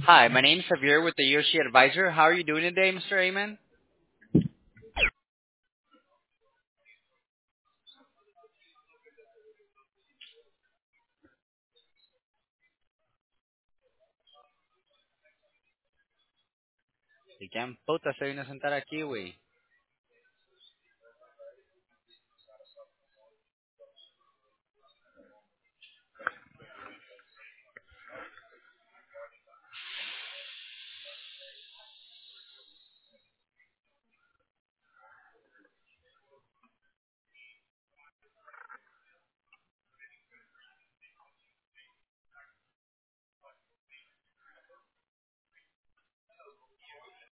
Hi, my name is Javier with the Yoshi Advisor. How are you doing today, Mr. Amen? Si quieren, puta, se vino a sentar aquí, güey.